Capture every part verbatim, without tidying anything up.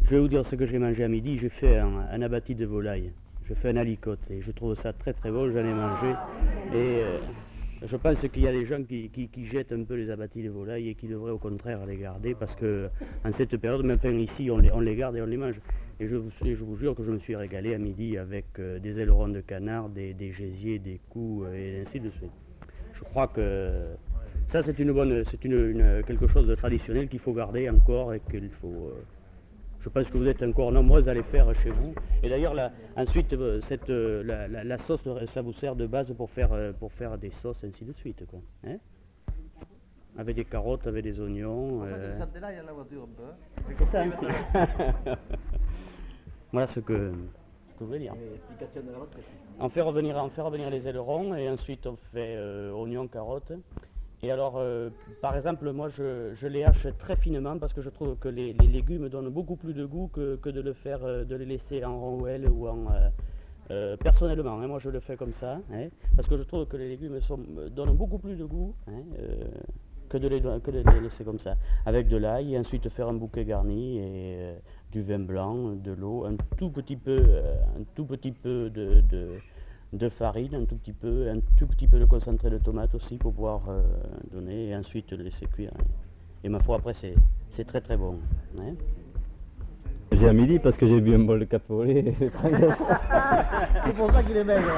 Je vais vous dire ce que j'ai mangé à midi. J'ai fait un, un abattis de volaille. J'ai fait un alicote et je trouve ça très très bon. J'en ai mangé. Et euh, je pense qu'il y a des gens qui, qui, qui jettent un peu les abattis de volaille et qui devraient au contraire les garder parce que en cette période, même enfin, ici, on les, on les garde et on les mange. Et je vous, je vous jure que je me suis régalé à midi avec euh, des ailerons de canard, des, des gésiers, des coups et ainsi de suite. Je crois que ça c'est une bonne, c'est une, une, quelque chose de traditionnel qu'il faut garder encore et qu'il faut. Euh, je pense que vous êtes encore nombreux à les faire chez vous. Et d'ailleurs, ensuite, cette, la, la, la sauce, ça vous sert de base pour faire, pour faire des sauces ainsi de suite, quoi. Hein, avec des carottes, avec des oignons. Euh... Là, il y a la voiture un peu. C'est ça. Hein. Voilà ce que, ce que je veux dire. On fait revenir, on fait revenir les ailerons et ensuite on fait euh, oignons, carottes. Et alors, euh, par exemple, moi je, je les hache très finement parce que je trouve que les, les légumes donnent beaucoup plus de goût que, que de le faire, euh, de les laisser en rondelles ou en. Euh, euh, personnellement, hein, moi je le fais comme ça, hein, parce que je trouve que les légumes sont, donnent beaucoup plus de goût hein, euh, que, de les, que de les laisser comme ça. Avec de l'ail et ensuite faire un bouquet garni et euh, du vin blanc, de l'eau, un tout petit peu, euh, un tout petit peu de. de de farine, un tout petit peu, un tout petit peu de concentré de tomate aussi pour pouvoir euh, donner et ensuite le laisser cuire. Hein. Et ma foi après c'est très très bon. Hein. J'ai à midi parce que j'ai bu un bol de café au lait. C'est pour ça qu'il est maigre.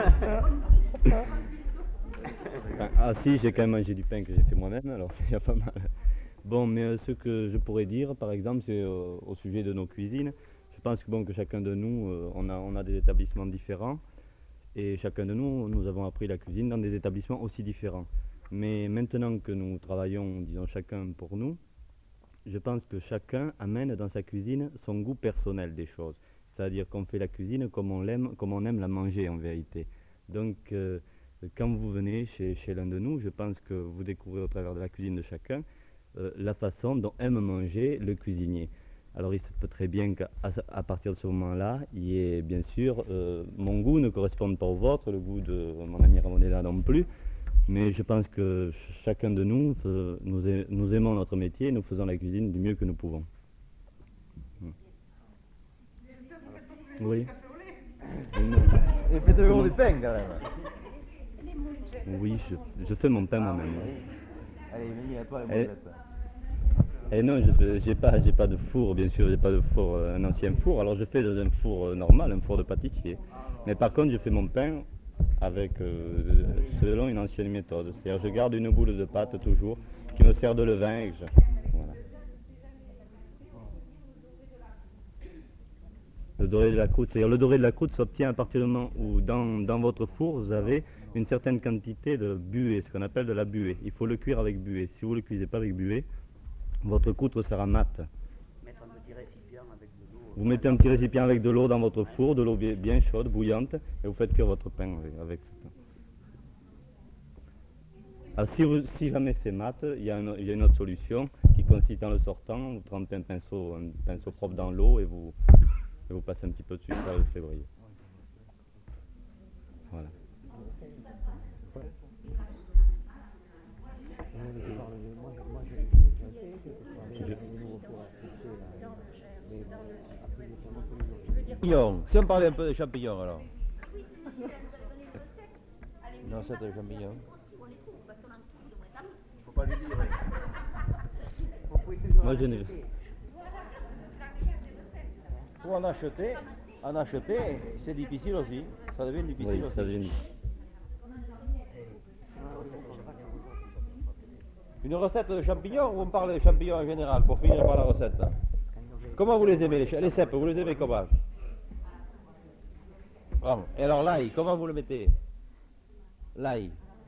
Ah si, j'ai quand même mangé du pain que j'ai fait moi-même, alors il y a pas mal. Bon, mais euh, ce que je pourrais dire par exemple c'est euh, au sujet de nos cuisines. Je pense que, bon, que chacun de nous, euh, on, a, on a des établissements différents. Et chacun de nous, nous avons appris la cuisine dans des établissements aussi différents. Mais maintenant que nous travaillons, disons, chacun pour nous, je pense que chacun amène dans sa cuisine son goût personnel des choses. C'est-à-dire qu'on fait la cuisine comme on l'aime, comme on aime la manger en vérité. Donc, euh, quand vous venez chez, chez l'un de nous, je pense que vous découvrez au travers de la cuisine de chacun euh, la façon dont aime manger le cuisinier. Alors il se peut très bien qu'à à partir de ce moment-là, il y ait bien sûr, euh, mon goût ne corresponde pas au vôtre, le goût de mon ami Ramonella non plus, mais je pense que chacun de nous, euh, nous, nous aimons notre métier et nous faisons la cuisine du mieux que nous pouvons. Oui. Et faites toujours du pain quand même. Oui, je, je fais mon pain moi-même. Allez, Mimi, à toi les moussettes. Et non, je n'ai pas, pas de four, bien sûr, j'ai pas de four, euh, un ancien four, alors je fais dans un four euh, normal, un four de pâtissier. Mais par contre, je fais mon pain avec, euh, selon une ancienne méthode. C'est-à-dire, je garde une boule de pâte toujours, qui me sert de levain. Et je, voilà. Le doré de la croûte, c'est-à-dire le doré de la croûte s'obtient à partir du moment où dans, dans votre four, vous avez une certaine quantité de buée, ce qu'on appelle de la buée. Il faut le cuire avec buée. Si vous ne le cuisez pas avec buée, votre croûte sera mate. Vous mettez un petit récipient avec de l'eau dans votre four, de l'eau bien chaude, bouillante, et vous faites cuire votre pain avec, avec ça. Alors si, vous, si jamais c'est mat, il y, a une, il y a une autre solution qui consiste en le sortant, vous trempez un pinceau, un pinceau propre dans l'eau et vous, et vous passez un petit peu dessus, ça le fait briller. Voilà. Champignons. Si on parlait un peu de champignons alors. Une recette de champignons. Faut pas lui dire. Moi je n'ai. Pour en acheter, en acheter, c'est difficile aussi. Ça devient difficile Oui, aussi. ça devient difficile. Une recette de champignons ou on parle de champignons en général pour finir par la recette? Comment vous les aimez les, les cèpes, vous les aimez comment? Bravo. Et alors l'ail, comment vous le mettez? L'ail.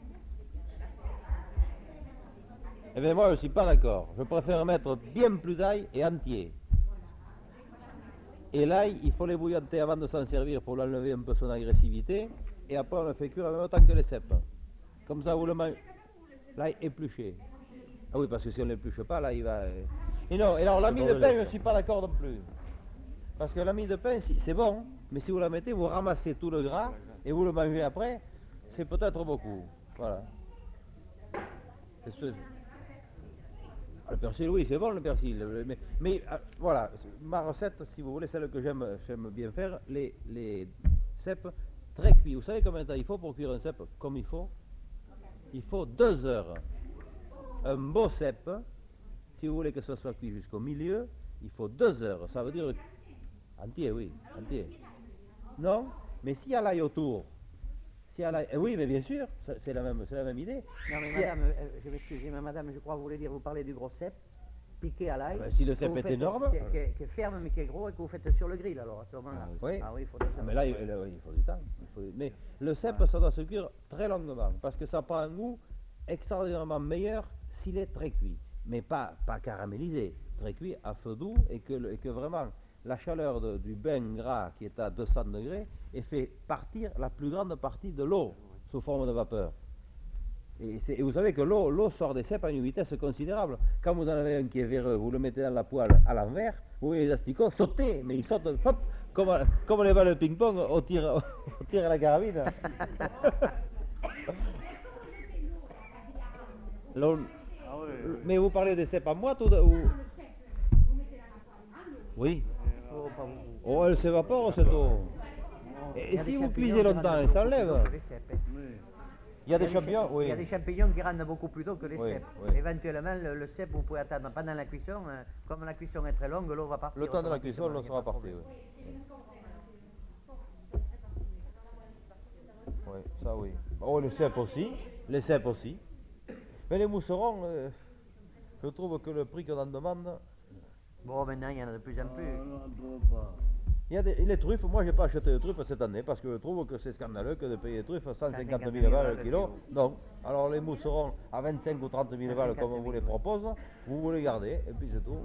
Eh bien moi je suis pas d'accord. Je préfère mettre bien plus d'ail et entier. Et l'ail, il faut les bouillanter avant de s'en servir pour lui enlever un peu son agressivité. Et après on le fait cuire en même temps que les cèpes. Comme ça vous le mangez. L'ail épluché. Ah oui, parce que si on ne l'épluche pas, là il va... Et non, et alors l'ami de pain, je ne suis pas d'accord non plus. Parce que l'ami de pain, c'est bon, mais si vous la mettez, vous ramassez tout le gras et vous le mangez après, c'est peut-être beaucoup. Voilà. C'est ce... Le persil, oui, c'est bon le persil. Mais, mais euh, voilà, ma recette, si vous voulez, celle que j'aime j'aime bien faire, les, les cèpes très cuits. Vous savez combien de temps il faut pour cuire un cèpe comme il faut? Il faut deux heures. Un beau cèpe, si vous voulez que ce soit cuit jusqu'au milieu, il faut deux heures. Ça veut dire entier, oui, entier. Non, mais s'il y a l'ail autour, s'il y a l'ail, eh oui, mais bien sûr, c'est la même, c'est la même idée. Non mais Si madame, euh, je m'excuse, mais madame, je crois que vous voulez dire, vous parlez du gros cèpe, piqué à l'ail. Ah ben, si le que cèpe vous est faites- énorme. Qui, est- qui est ferme mais qui est gros et que vous faites sur le grill alors à ce moment-là. Ah oui. Ah oui, il faut deux Ah, heures. mais là, il, là, oui, il faut du temps. il faut- Mais le cèpe, ça doit se cuire très longuement, parce que ça prend un goût extraordinairement meilleur s'il est très cuit. Mais pas, pas caramélisé, très cuit à feu doux, et que, le- et que vraiment la chaleur de- du bain gras qui est à deux cents degrés et fait partir la plus grande partie de l'eau sous forme de vapeur. Et, c'est- et vous savez que l'eau l'eau sort des cèpes à une vitesse considérable. Quand vous en avez un qui est véreux, vous le mettez dans la poêle à l'envers, vous voyez les asticots sauter, mais ils sautent hop, comme, comme les balles de ping-pong au tir, au tir à la carabine. L'eau- mais vous parlez des cèpes en boîte ou, de- ou... Oui. Oh, pas beaucoup. Oh, elle s'évapore cette eau. Et, Il y et a si des vous champignons cuisez qui longtemps, rendent elle beaucoup s'enlève. plus d'eau que les cèpes, hein. Il y a des des champignons, cha- oui. Il y a des champignons qui rendent beaucoup plus d'eau que les Oui, cèpes. oui. Éventuellement, le, le cèpe, vous pouvez attendre pendant la cuisson. euh, comme la cuisson est très longue, l'eau va partir. Le temps de la cuisson, l'eau automatiquement, sera il y a pas de partie. Oui. Oui, ça oui. Oh, les cèpes aussi. Les cèpes aussi. Mais les mousserons, euh, je trouve que le prix qu'on en demande. problème. Bon, maintenant, il y en a de plus en plus. Il y a des, et les truffes, moi j'ai pas acheté de truffes cette année parce que je trouve que c'est scandaleux que de payer des truffes cent cinquante mille balles le kilo. Non. Alors les mousserons à vingt-cinq ou trente mille balles comme on vous les propose, vous vous les gardez et puis c'est tout.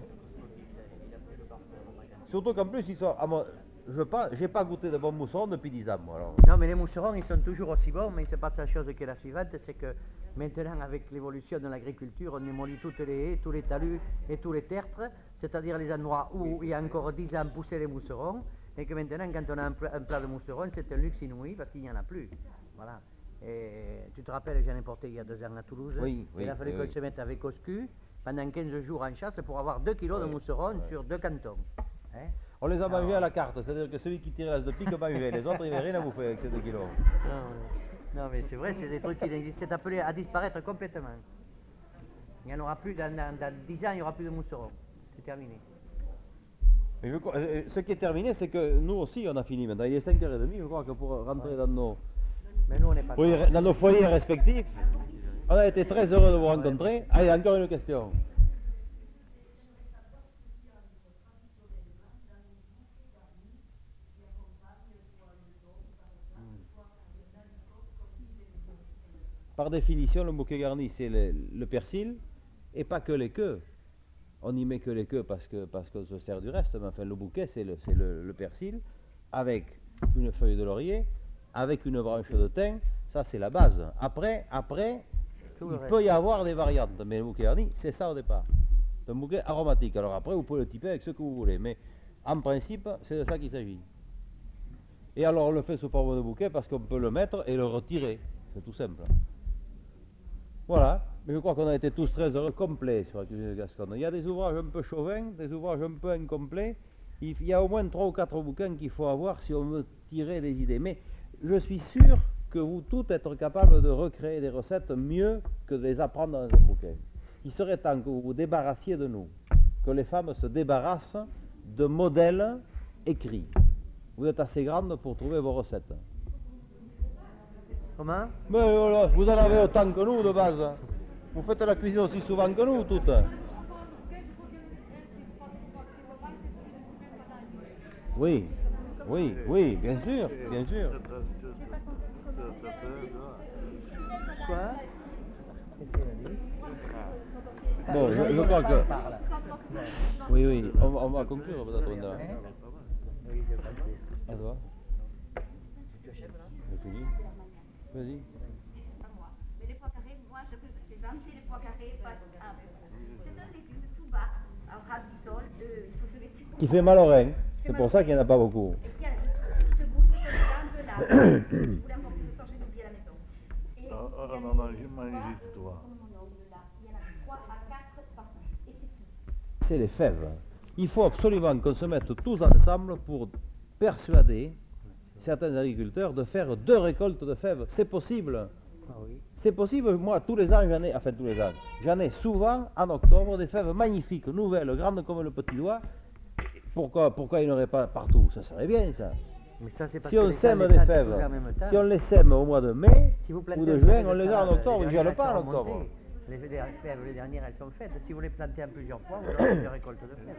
Surtout qu'en plus, ils sont, à mon- je pas, j'ai pas goûté de bons mousserons depuis dix ans moi. Alors. Non, mais les mousserons, ils sont toujours aussi bons, mais il se passe la chose qui est la suivante, c'est que maintenant, avec l'évolution de l'agriculture, on démolit toutes les haies, tous les talus et tous les tertres, c'est-à-dire les endroits où il y a encore dix ans poussaient les mousserons, et que maintenant, quand on a un plat, un plat de mousserons, c'est un luxe inouï parce qu'il n'y en a plus. Voilà. Et tu te rappelles, j'en ai porté il y a deux ans à Toulouse, Oui, oui, il a fallu oui, qu'on oui. se mette avec Coscu pendant quinze jours en chasse pour avoir deux kilos de Oui, mousserons oui. sur deux cantons. Hein? On les a mangés Alors- à la carte, c'est-à-dire que celui qui tirait l'as de pique mangeait, les autres ils n'avaient rien à bouffer avec ces deux kilos. Non, non, mais c'est vrai, c'est des trucs qui n'existent, c'est appelé à disparaître complètement. Il n'y en aura plus, dans, dans, dans dix ans, il n'y aura plus de mousserons. C'est terminé. Mais je crois- euh, ce qui est terminé, c'est que nous aussi on a fini maintenant. Il est cinq heures trente, je crois que pour rentrer dans nos, Mais nous, on n'est pas oui, encore- dans nos foyers respectifs, on a été très heureux de vous rencontrer. Allez, encore une question. Par définition, le bouquet garni, c'est le, le persil, et pas que les queues. On n'y met que les queues parce que parce qu'on se sert du reste, mais enfin le bouquet, c'est le, c'est le, le persil, avec une feuille de laurier, avec une branche de thym, ça c'est la base. Après, après, Tout le il reste. peut y avoir des variantes, mais le bouquet garni, c'est ça au départ. C'est un bouquet aromatique. Alors après, vous pouvez le typer avec ce que vous voulez, mais en principe, c'est de ça qu'il s'agit. Et alors on le fait sous forme de bouquet parce qu'on peut le mettre et le retirer, c'est tout simple. Voilà, mais je crois qu'on a été tous très heureux, complets sur la cuisine de Gascogne. Il y a des ouvrages un peu chauvins, des ouvrages un peu incomplets. Il il y a au moins trois ou quatre bouquins qu'il faut avoir si on veut tirer des idées. Mais je suis sûr que vous tous êtes capables de recréer des recettes mieux que de les apprendre dans un bouquin. Il serait temps que vous vous débarrassiez de nous, que les femmes se débarrassent de modèles écrits. Vous êtes assez grandes pour trouver vos recettes. Comment? Mais voilà, vous en avez autant que nous de base. Vous faites la cuisine aussi souvent que nous, toutes. Oui, oui, oui, bien sûr, bien sûr. Quoi? Qu'est-ce qu'elle a dit? Bon, je, je crois que... Oui, oui, on, va- on va conclure peut-être. on a- Oui, je pense. À toi. C'est fini. Vas-y. Pas moi. Mais les pois carrés, moi, je j'ai inventé les pois carrés parce que ah, c'est un légume tout bas, un ras du sol, euh, il faut se laisser Qui fait mal aux reins. C'est pour ça qu'il n'y en a pas beaucoup. Et puis, il y a ce goût sur le blanc de là. Je voulais encore plus de sang, j'ai oublié à la maison. Et Ah, ah, il y a maman, des j'ai pois, mangé, toi. comme mon ongle là, il y en a trois à quatre par c'est les fèves. Il faut absolument qu'on se mette tous ensemble pour persuader certains agriculteurs de faire deux récoltes de fèves. C'est possible. Ah oui. C'est possible, moi tous les ans j'en ai, enfin tous les ans, j'en ai souvent en octobre des fèves magnifiques, nouvelles, grandes comme le petit doigt. Pourquoi, pourquoi il n'y en aurait pas partout? Ça serait bien ça. Mais ça, c'est parce Si que on les gens sème les des plantent fèves, tous en même temps. si on les sème au mois de mai Si vous plantez ou de un juin, fève on les ça, a en octobre, les ils ne dernières pas en sont octobre. remontées. Les, les fèves, les dernières, elles sont faites. Si vous les plantez en plusieurs fois, vous aurez une récolte de fèves.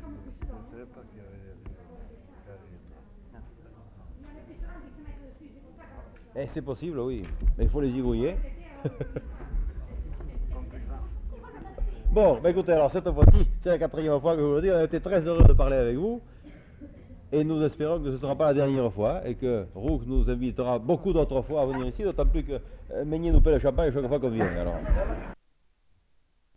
Eh, c'est possible, oui, mais il faut les zigouiller. Bon, bah écoutez, alors cette fois-ci, c'est la quatrième fois que je vous le dis, on a été très heureux de parler avec vous. Et nous espérons que ce ne sera pas la dernière fois et que Roux nous invitera beaucoup d'autres fois à venir ici, d'autant plus que euh, Meignet nous paie le champagne chaque fois qu'on vient. Alors.